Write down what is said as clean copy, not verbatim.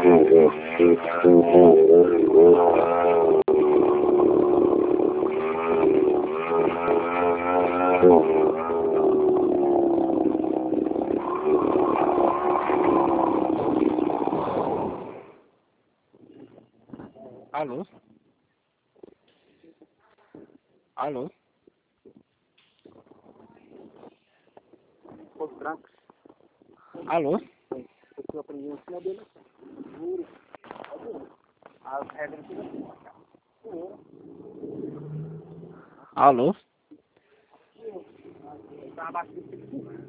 Alô? Alô? Os brancos. Alô? Porque eu aprendi em cima dele. Juro. As regras ficam assim. Alô? Tá abaixo desse tipo.